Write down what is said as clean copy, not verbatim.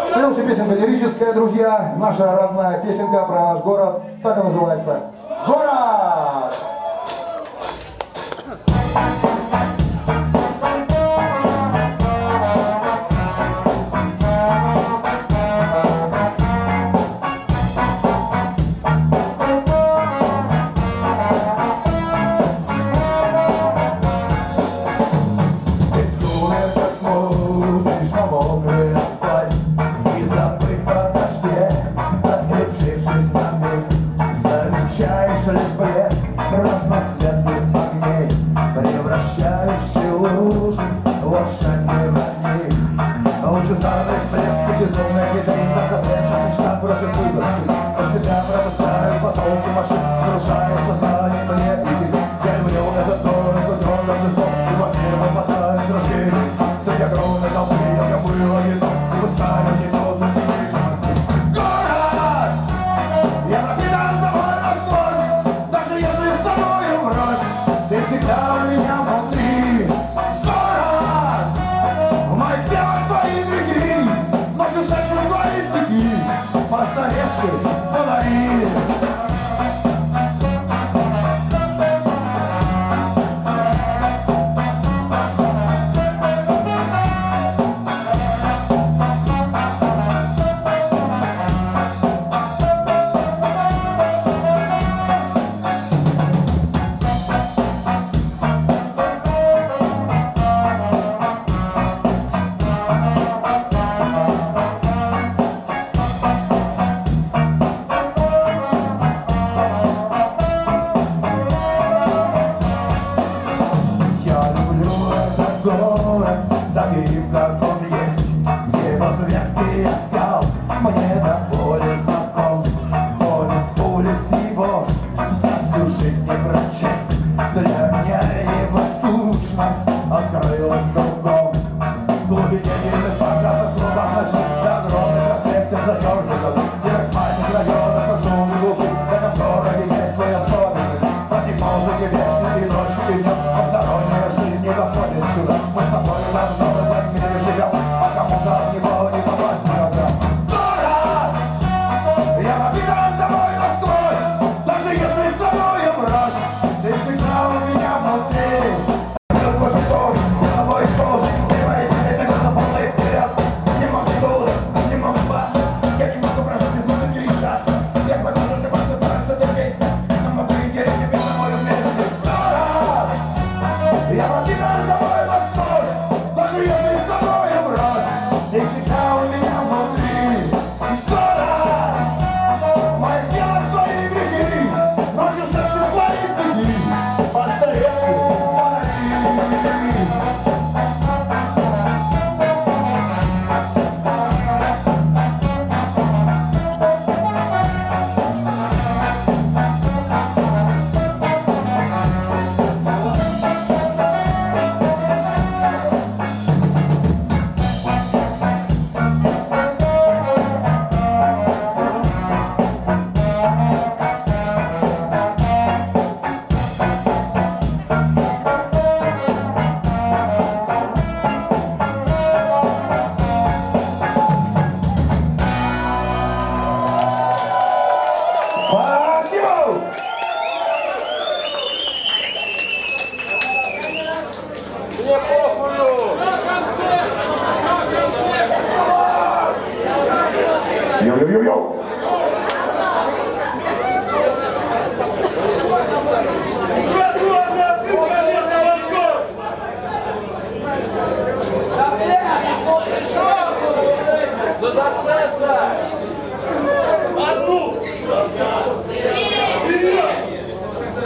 Следующая песенка лирическая, друзья. Наша родная песенка про наш город. Так и называется. Город! Лишь блеск разноцветных огней, превращающий лужи в лошадные огни. Лучезарный всплеск и безумная гидрита, запретная мечта просит вызваться. Под себя пропускают потоки машин, нарушая сознание мне и тебе. Я люблю этот город, хоть он даже жесток, и во первом хватает рождений. Среди огромной толпы я было не то, и вы стали не тот на недвижимости. Город! Я пропитан тобой насквозь, даже если с тобою врозь, ты всегда у меня внутри. Город! В моих телах твои грехи, ночью шедшие твои стихи, постаревшие фонари. Таким, как он есть, его зверский скал мне до боли знаком. Повесть улиц его за всю жизнь не прочесть. Для меня его сущность открылась кругом. В глубине дивных богатых клубах ночных, до огромных проспектов задернутых, и как спальных районах от шумных глубин, в этом городе есть свои особенности. Против музыки вечной и ночью и днем, посторонняя жизнь не доходит сюда. Мы с тобой давно в этом мире живем, а кому-то от него не попасть никогда. Город! Я пропитан тобой насквозь, даже если с тобою врозь, ты всегда у меня внутри. Как ваша кожа, на моей коже, говорит, это года полный вперед. Немного гула, немного баса, я не могу прожить без музыки и джаза. Я спокойно просыпаюсь, эта песня намного интереснее, чем на моем месте. Город! Я пропитан тобой насквозь, даже если с тобою врозь, ты всегда у меня внутри. Город! В моих телах твои грехи, ночью шепчут твои стихи, постаревшие фонари. Спасибо! Мне похую! Йо-йо-йо-йо! За доцента!